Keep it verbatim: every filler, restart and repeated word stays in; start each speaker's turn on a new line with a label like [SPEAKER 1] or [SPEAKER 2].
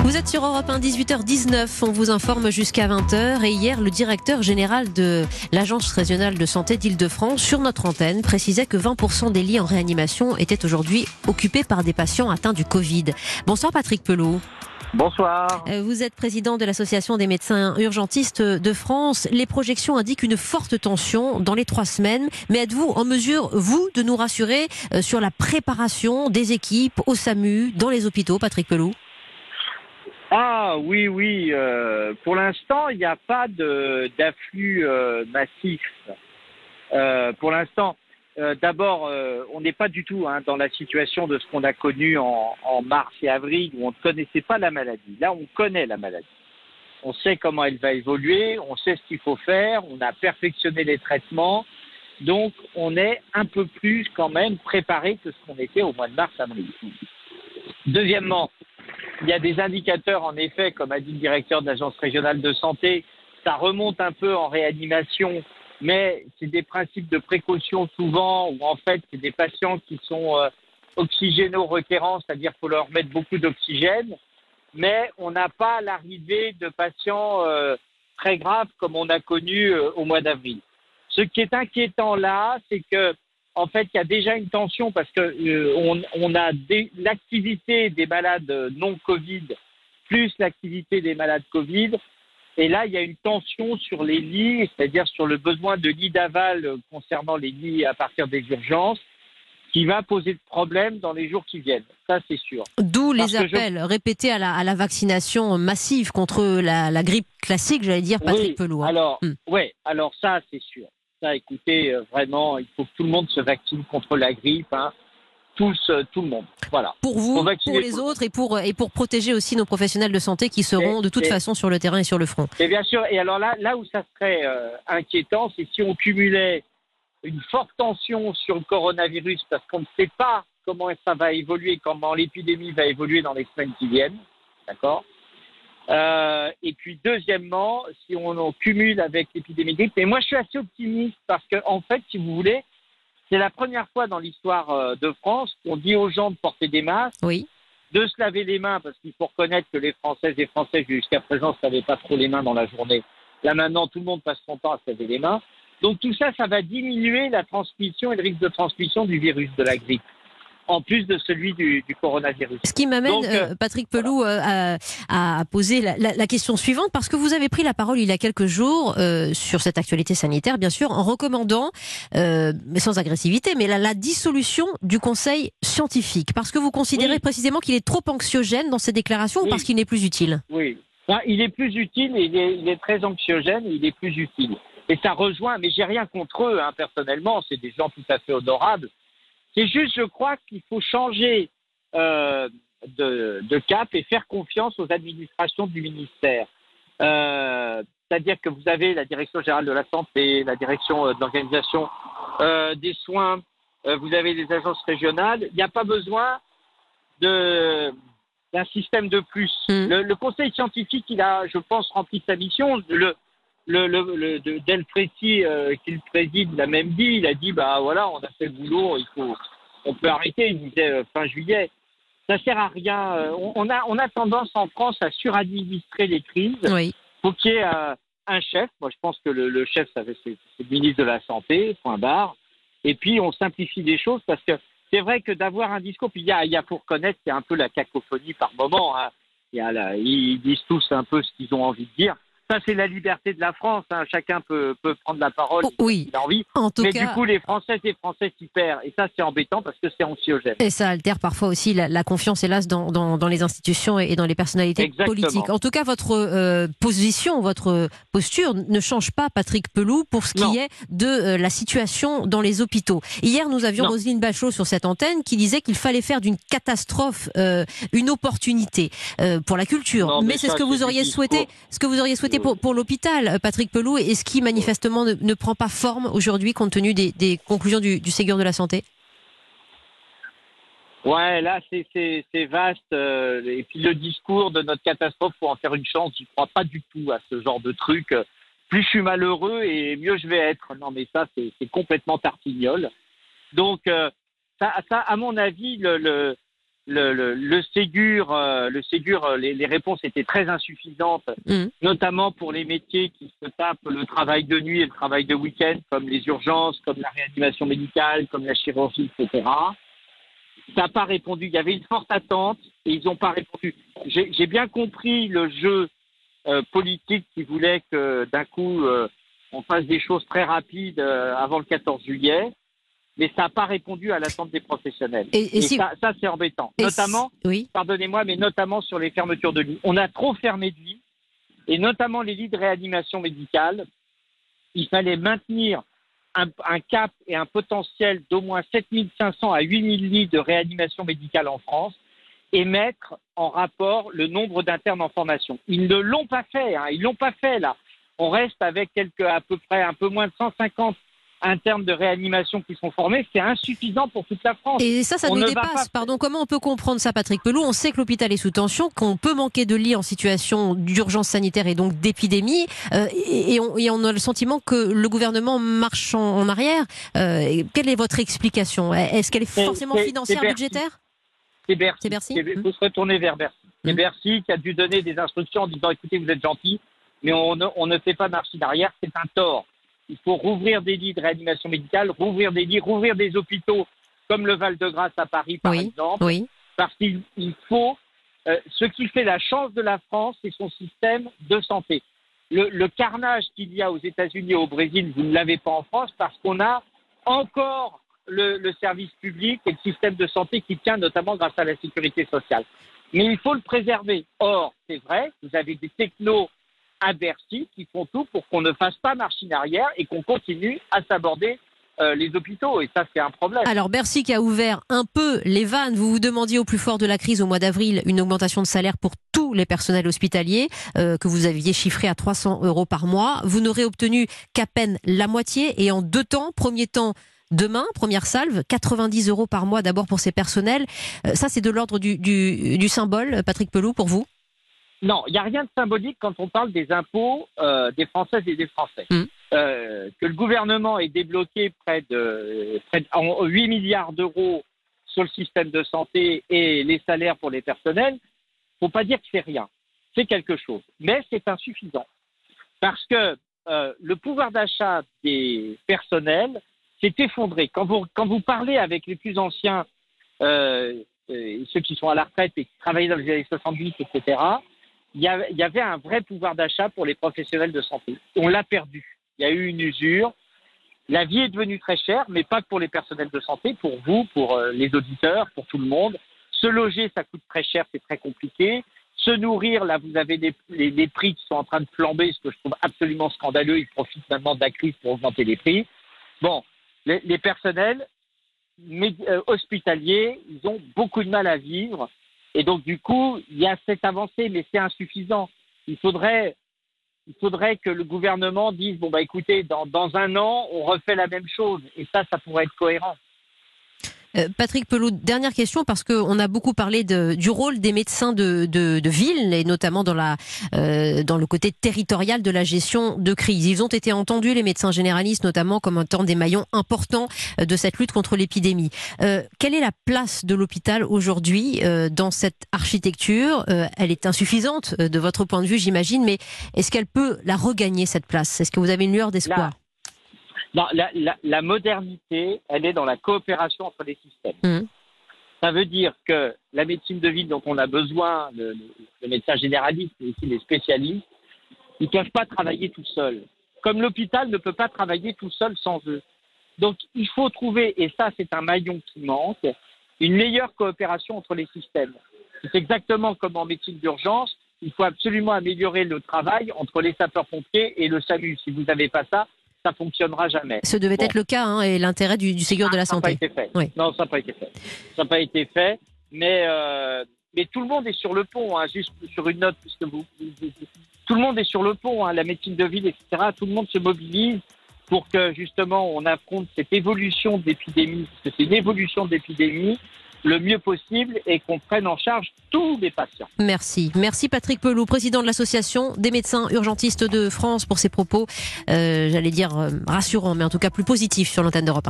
[SPEAKER 1] Vous êtes sur Europe un, dix-huit heures dix-neuf. On vous informe jusqu'à vingt heures. Et hier, le directeur général de l'Agence régionale de santé d'Île-de-France, sur notre antenne, précisait que vingt pour cent des lits en réanimation étaient aujourd'hui occupés par des patients atteints du Covid. Bonsoir Patrick Pelloux.
[SPEAKER 2] Bonsoir.
[SPEAKER 1] Vous êtes président de l'Association des médecins urgentistes de France. Les projections indiquent une forte tension dans les trois semaines. Mais êtes-vous en mesure, vous, de nous rassurer sur la préparation des équipes au SAMU, dans les hôpitaux, Patrick Pelloux ?
[SPEAKER 2] Ah oui, oui. Euh, pour l'instant, il n'y a pas de, d'afflux euh, massif. Euh, pour l'instant, euh, d'abord, euh, on n'est pas du tout hein, dans la situation de ce qu'on a connu en, en mars et avril, où on ne connaissait pas la maladie. Là, on connaît la maladie. On sait comment elle va évoluer, on sait ce qu'il faut faire, on a perfectionné les traitements. Donc, on est un peu plus quand même préparé que ce qu'on était au mois de mars-avril. Deuxièmement, il y a des indicateurs, en effet, comme a dit le directeur de l'Agence régionale de santé, ça remonte un peu en réanimation, mais c'est des principes de précaution souvent, où en fait, c'est des patients qui sont euh, oxygéno-requérants, c'est-à-dire qu'il faut leur mettre beaucoup d'oxygène, mais on n'a pas l'arrivée de patients euh, très graves comme on a connu euh, au mois d'avril. Ce qui est inquiétant là, c'est que en fait, il y a déjà une tension parce que euh, on, on a des, l'activité des malades non Covid plus l'activité des malades Covid. Et là, il y a une tension sur les lits, c'est-à-dire sur le besoin de lits d'aval concernant les lits à partir des urgences, qui va poser de problème dans les jours qui viennent. Ça, c'est sûr.
[SPEAKER 1] D'où
[SPEAKER 2] parce
[SPEAKER 1] les appels je... répétés à la, à la vaccination massive contre la, la grippe classique, j'allais dire, Patrick
[SPEAKER 2] oui,
[SPEAKER 1] Pelloux. Hein.
[SPEAKER 2] Alors,
[SPEAKER 1] hum.
[SPEAKER 2] ouais, alors ça, c'est sûr. Ça, écoutez, euh, vraiment, il faut que tout le monde se vaccine contre la grippe, hein. Tous, euh, tout le monde. Voilà.
[SPEAKER 1] Pour vous, pour les autres et pour, et pour protéger aussi nos professionnels de santé qui seront et, de toute et, façon sur le terrain et sur le front.
[SPEAKER 2] Et bien sûr, et alors là, là où ça serait euh, inquiétant, c'est si on cumulait une forte tension sur le coronavirus parce qu'on ne sait pas comment ça va évoluer, comment l'épidémie va évoluer dans les semaines qui viennent. D'accord ? Euh, et puis deuxièmement, si on, on cumule avec l'épidémie de grippe, et moi je suis assez optimiste parce que en fait, si vous voulez, c'est la première fois dans l'histoire euh, de France qu'on dit aux gens de porter des masques,
[SPEAKER 1] oui.
[SPEAKER 2] de se laver les mains parce qu'il faut reconnaître que les Françaises et Français jusqu'à présent ne se lavaient pas trop les mains dans la journée. Là maintenant, tout le monde passe son temps à se laver les mains. Donc tout ça, ça va diminuer la transmission et le risque de transmission du virus de la grippe, en plus de celui du, du coronavirus.
[SPEAKER 1] Ce qui m'amène, Donc, euh, Patrick Pelloux, voilà. euh, à, à poser la, la, la question suivante, parce que vous avez pris la parole il y a quelques jours euh, sur cette actualité sanitaire, bien sûr, en recommandant, euh, mais sans agressivité, mais la, la dissolution du conseil scientifique, parce que vous considérez oui. précisément qu'il est trop anxiogène dans ses déclarations oui. ou parce qu'il n'est plus utile ?
[SPEAKER 2] Oui, enfin, il est plus utile, et il est, il est très anxiogène, et il est plus utile. Et ça rejoint, mais j'ai rien contre eux, hein, personnellement, c'est des gens tout à fait honorables. C'est juste, je crois qu'il faut changer euh, de, de cap et faire confiance aux administrations du ministère. Euh, c'est-à-dire que vous avez la Direction générale de la santé, la Direction euh, de l'organisation euh, des soins, euh, vous avez les agences régionales. Il n'y a pas besoin de, d'un système de plus. Mmh. Le, le conseil scientifique, il a, je pense, rempli sa mission. Le, Le, le, le de Delfrécy euh, qui le préside l'a même dit, il a dit bah voilà, on a fait le boulot, il faut, on peut arrêter, il disait euh, fin juillet. Ça sert à rien. Euh, on, on a on a tendance en France à suradministrer les crises.
[SPEAKER 1] Oui.
[SPEAKER 2] Faut qu'il y ait euh, un chef. Moi je pense que le, le chef, ça c'est, c'est le ministre de la Santé, point barre. Et puis on simplifie les choses parce que c'est vrai que d'avoir un discours, puis il y a il y a pour reconnaître qu'il y a un peu la cacophonie par moment. Hein. Il y a la, ils disent tous un peu ce qu'ils ont envie de dire. Ça, c'est la liberté de la France. Hein. Chacun peut, peut prendre la parole
[SPEAKER 1] oh, oui.
[SPEAKER 2] s'il a envie.
[SPEAKER 1] En tout
[SPEAKER 2] Mais
[SPEAKER 1] cas...
[SPEAKER 2] du coup, les Françaises et Français s'y perdent. Et ça, c'est embêtant parce que c'est anxiogène.
[SPEAKER 1] Et ça altère parfois aussi la, la confiance, hélas, dans, dans, dans les institutions et dans les personnalités
[SPEAKER 2] Exactement.
[SPEAKER 1] politiques. En tout cas, votre euh, position, votre posture ne change pas, Patrick Pelloux, pour ce qui
[SPEAKER 2] non.
[SPEAKER 1] est de euh, la situation dans les hôpitaux. Hier, nous avions non. Roselyne Bachelot sur cette antenne qui disait qu'il fallait faire d'une catastrophe euh, une opportunité euh, pour la culture.
[SPEAKER 2] Non,
[SPEAKER 1] mais,
[SPEAKER 2] mais
[SPEAKER 1] c'est
[SPEAKER 2] ça,
[SPEAKER 1] ce que vous
[SPEAKER 2] c'est
[SPEAKER 1] auriez souhaité, ce que vous auriez souhaité pour, pour l'hôpital. Patrick Pelloux, et ce qui manifestement ne, ne prend pas forme aujourd'hui compte tenu des, des conclusions du, du Ségur de la santé?
[SPEAKER 2] Ouais, là c'est, c'est, c'est vaste euh, et puis le discours de notre catastrophe pour en faire une chance, je ne crois pas du tout à ce genre de truc. Plus je suis malheureux et mieux je vais être. Non mais ça c'est, c'est complètement tartignole. Donc euh, ça, ça, à mon avis, le, le le, le, le Ségur, euh, le Ségur les, les réponses étaient très insuffisantes, mmh. notamment pour les métiers qui se tapent le travail de nuit et le travail de week-end, comme les urgences, comme la réanimation médicale, comme la chirurgie, et cetera. Ça n'a pas répondu. Il y avait une forte attente et ils n'ont pas répondu. J'ai, j'ai bien compris le jeu euh, politique qui voulait que d'un coup euh, on fasse des choses très rapides euh, avant le quatorze juillet. Mais ça n'a pas répondu à l'attente des professionnels. Et, et, et si... ça, ça, c'est embêtant. Et notamment, si... oui. pardonnez-moi, mais notamment sur les fermetures de lits. On a trop fermé de lits, et notamment les lits de réanimation médicale. Il fallait maintenir un, un cap et un potentiel d'au moins sept mille cinq cents à huit mille lits de réanimation médicale en France, et mettre en rapport le nombre d'internes en formation. Ils ne l'ont pas fait, hein. Ils ne l'ont pas fait, là. On reste avec quelques, à peu près un peu moins de cent cinquante internes de réanimation qui sont formés, c'est insuffisant pour toute la France.
[SPEAKER 1] Et ça, ça
[SPEAKER 2] on
[SPEAKER 1] nous
[SPEAKER 2] ne
[SPEAKER 1] dépasse.
[SPEAKER 2] Pas...
[SPEAKER 1] Pardon, comment on peut comprendre ça, Patrick Pelloux ? On sait que l'hôpital est sous tension, qu'on peut manquer de lits en situation d'urgence sanitaire et donc d'épidémie, euh, et, et, on, et on a le sentiment que le gouvernement marche en, en arrière. Euh, quelle est votre explication ? Est-ce qu'elle est forcément
[SPEAKER 2] c'est,
[SPEAKER 1] financière,
[SPEAKER 2] c'est
[SPEAKER 1] budgétaire ?
[SPEAKER 2] C'est Bercy.
[SPEAKER 1] C'est Bercy.
[SPEAKER 2] Il faut se retourner vers Bercy. C'est mmh. Bercy qui a dû donner des instructions en disant « Écoutez, vous êtes gentils, mais on ne, on ne fait pas machine arrière, c'est un tort. » Il faut rouvrir des lits de réanimation médicale, rouvrir des lits, rouvrir des hôpitaux comme le Val-de-Grâce à Paris, par
[SPEAKER 1] oui,
[SPEAKER 2] exemple.
[SPEAKER 1] Oui.
[SPEAKER 2] Parce qu'il il faut... Euh, ce qui fait la chance de la France, c'est son système de santé. Le, le carnage qu'il y a aux États-Unis et au Brésil, vous ne l'avez pas en France parce qu'on a encore le, le service public et le système de santé qui tient notamment grâce à la sécurité sociale. Mais il faut le préserver. Or, c'est vrai, vous avez des technos à Bercy qui font tout pour qu'on ne fasse pas machine arrière et qu'on continue à s'aborder euh, les hôpitaux. Et ça, c'est un problème.
[SPEAKER 1] Alors, Bercy qui a ouvert un peu les vannes. Vous vous demandiez au plus fort de la crise au mois d'avril une augmentation de salaire pour tous les personnels hospitaliers euh, que vous aviez chiffré à trois cents euros par mois. Vous n'aurez obtenu qu'à peine la moitié et en deux temps. Premier temps, demain, première salve, quatre-vingt-dix euros par mois d'abord pour ces personnels. Euh, ça, c'est de l'ordre du, du, du symbole, Patrick Pelloux, pour vous ?
[SPEAKER 2] Non, il n'y a rien de symbolique quand on parle des impôts euh, des Françaises et des Français. Mmh. Euh, que le gouvernement ait débloqué près de, près de en, huit milliards d'euros sur le système de santé et les salaires pour les personnels, il ne faut pas dire que c'est rien. C'est quelque chose. Mais c'est insuffisant. Parce que euh, le pouvoir d'achat des personnels s'est effondré. Quand vous, quand vous parlez avec les plus anciens, euh, euh, ceux qui sont à la retraite et qui travaillaient dans les années soixante-dix, et cetera, il y avait un vrai pouvoir d'achat pour les professionnels de santé. On l'a perdu. Il y a eu une usure. La vie est devenue très chère, mais pas que pour les personnels de santé, pour vous, pour les auditeurs, pour tout le monde. Se loger, ça coûte très cher, c'est très compliqué. Se nourrir, là, vous avez des, les, les prix qui sont en train de flamber, ce que je trouve absolument scandaleux. Ils profitent maintenant de la crise pour augmenter les prix. Bon, les, les personnels mais, euh, hospitaliers, ils ont beaucoup de mal à vivre. Et donc, du coup, il y a cette avancée, mais c'est insuffisant. Il faudrait, il faudrait que le gouvernement dise, bon, bah, écoutez, dans, dans un an, on refait la même chose. Et ça, ça pourrait être cohérent.
[SPEAKER 1] Euh, Patrick Pelloux, dernière question, parce qu'on a beaucoup parlé de, du rôle des médecins de, de, de ville, et notamment dans, la, euh, dans le côté territorial de la gestion de crise. Ils ont été entendus, les médecins généralistes, notamment comme étant des maillons importants de cette lutte contre l'épidémie. Euh, quelle est la place de l'hôpital aujourd'hui euh, dans cette architecture ? euh, Elle est insuffisante euh, de votre point de vue, j'imagine, mais est-ce qu'elle peut la regagner, cette place ? Est-ce que vous avez une lueur d'espoir ?
[SPEAKER 2] Là. Non, la, la, la modernité, elle est dans la coopération entre les systèmes. Mmh. Ça veut dire que la médecine de ville dont on a besoin, le, le, le médecin généraliste, mais aussi les spécialistes, ils ne peuvent pas travailler tout seuls. Comme l'hôpital ne peut pas travailler tout seul sans eux. Donc, il faut trouver, et ça c'est un maillon qui manque, une meilleure coopération entre les systèmes. C'est exactement comme en médecine d'urgence, il faut absolument améliorer le travail entre les sapeurs-pompiers et le SAMU. Si vous n'avez pas ça, ça fonctionnera jamais.
[SPEAKER 1] Ce devait bon. être le cas, hein, et l'intérêt du, du Ségur ah, de la
[SPEAKER 2] ça
[SPEAKER 1] santé.
[SPEAKER 2] Ça n'a pas été fait.
[SPEAKER 1] Oui.
[SPEAKER 2] Non, ça n'a pas été fait. Ça n'a pas été fait, mais, euh, mais tout le monde est sur le pont, hein, juste sur une note, puisque vous, vous, vous, tout le monde est sur le pont, hein, la médecine de ville, et cetera. Tout le monde se mobilise pour que justement on affronte cette évolution d'épidémie, parce que c'est une évolution d'épidémie, le mieux possible et qu'on prenne en charge tous les patients.
[SPEAKER 1] Merci. Merci Patrick Pelloux, président de l'Association des médecins urgentistes de France, pour ces propos, euh, j'allais dire euh, rassurants, mais en tout cas plus positifs sur l'antenne d'Europe un.